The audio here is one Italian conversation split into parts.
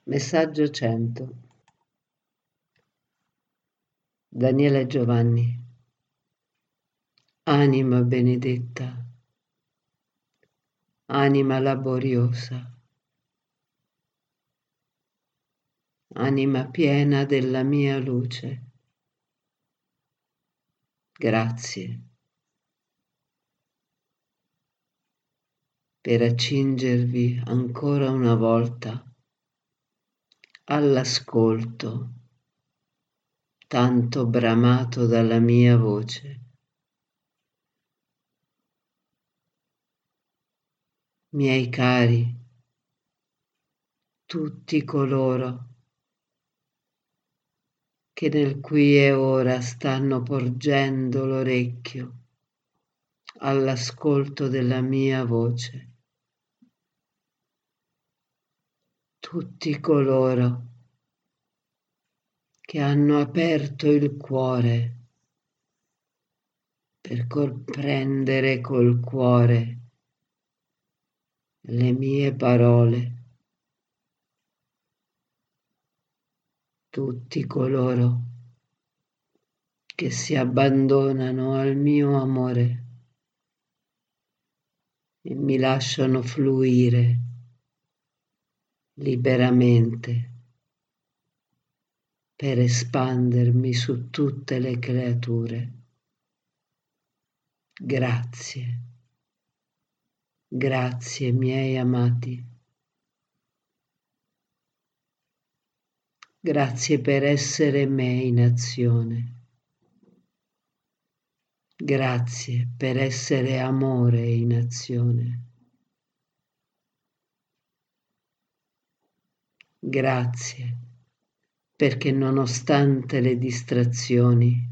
Messaggio 100. Daniele Giovanni. Anima benedetta, anima laboriosa, anima piena della mia luce. Grazie per accingervi ancora una volta all'ascolto tanto bramato dalla mia voce. Miei cari, tutti coloro che nel qui e ora stanno porgendo l'orecchio all'ascolto della mia voce. Tutti coloro che hanno aperto il cuore per comprendere col cuore le mie parole. Tutti coloro che si abbandonano al mio amore e mi lasciano fluire liberamente per espandermi su tutte le creature. Grazie, grazie miei amati. Grazie per essere me in azione. Grazie per essere amore in azione. Grazie perché nonostante le distrazioni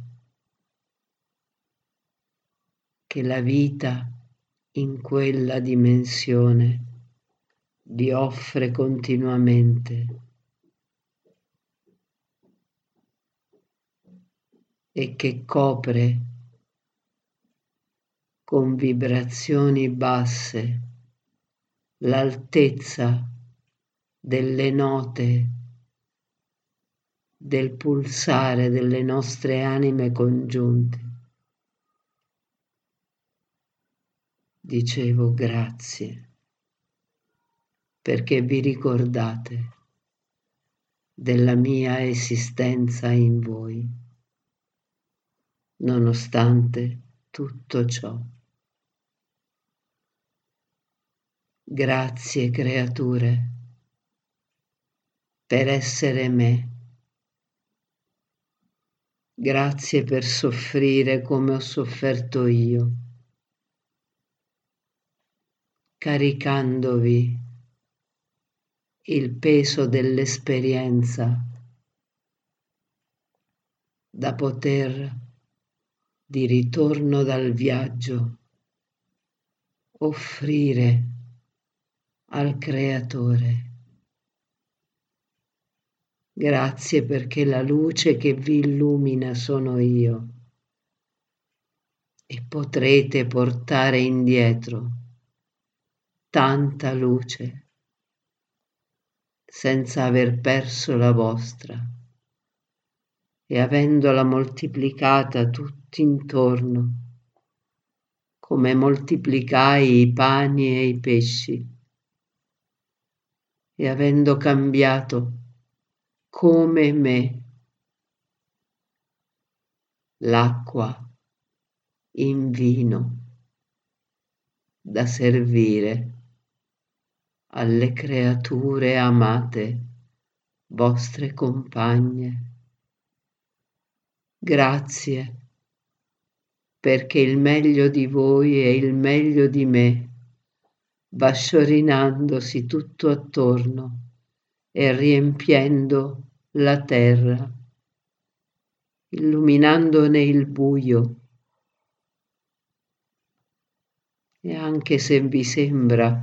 che la vita in quella dimensione vi offre continuamente e che copre con vibrazioni basse l'altezza delle note del pulsare delle nostre anime congiunte. Dicevo grazie perché vi ricordate della mia esistenza in voi, nonostante tutto ciò. Grazie creature per essere me. Grazie per soffrire come ho sofferto io, caricandovi il peso dell'esperienza da poter, di ritorno dal viaggio, offrire al Creatore. Grazie perché la luce che vi illumina sono io e potrete portare indietro tanta luce senza aver perso la vostra e avendola moltiplicata tutt'intorno come moltiplicai i pani e i pesci e avendo cambiato come me l'acqua in vino da servire alle creature amate, vostre compagne. Grazie perché il meglio di voi e il meglio di me va sciorinandosi tutto attorno e riempiendo la terra, illuminandone il buio. E anche se vi sembra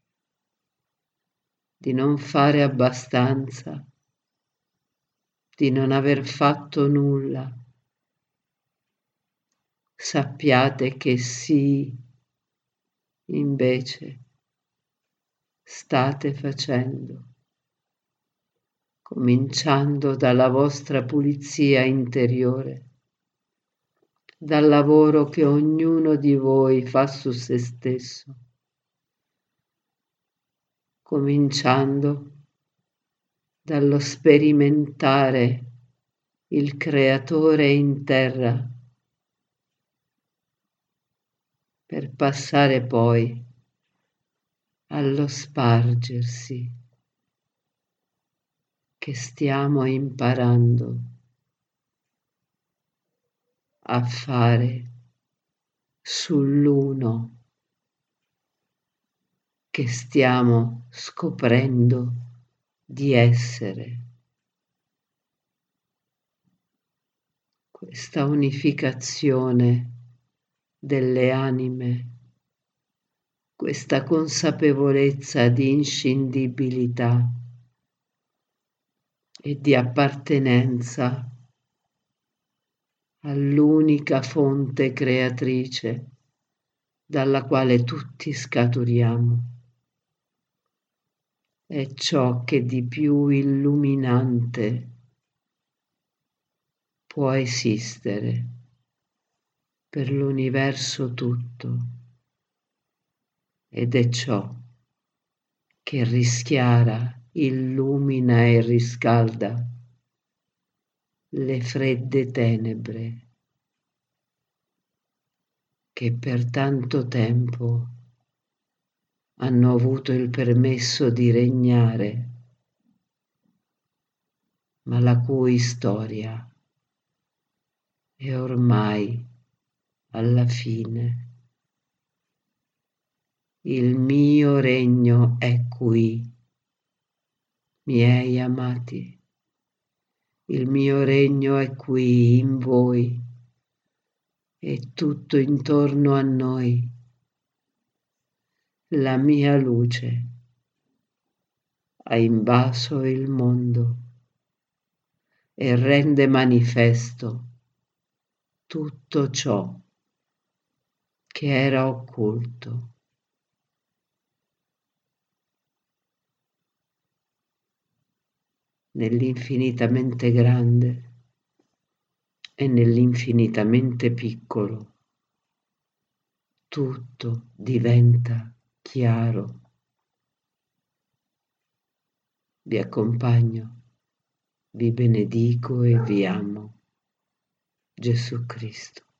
di non fare abbastanza, di non aver fatto nulla, sappiate che sì, invece, state facendo. cominciando dalla vostra pulizia interiore, dal lavoro che ognuno di voi fa su se stesso, cominciando dallo sperimentare il Creatore in terra, per passare poi allo spargersi che stiamo imparando a fare sull'uno che stiamo scoprendo di essere. Questa unificazione delle anime, questa consapevolezza di inscindibilità e di appartenenza all'unica fonte creatrice dalla quale tutti scaturiamo. È ciò che di più illuminante può esistere per l'universo tutto ed è ciò che rischiara, illumina e riscalda le fredde tenebre che per tanto tempo hanno avuto il permesso di regnare, ma la cui storia è ormai alla fine. Il mio regno è qui, miei amati, il mio regno è qui in voi e tutto intorno a noi. La mia luce ha invaso il mondo e rende manifesto tutto ciò che era occulto. Nell'infinitamente grande e nell'infinitamente piccolo, tutto diventa chiaro. Vi accompagno, vi benedico e vi amo. Gesù Cristo.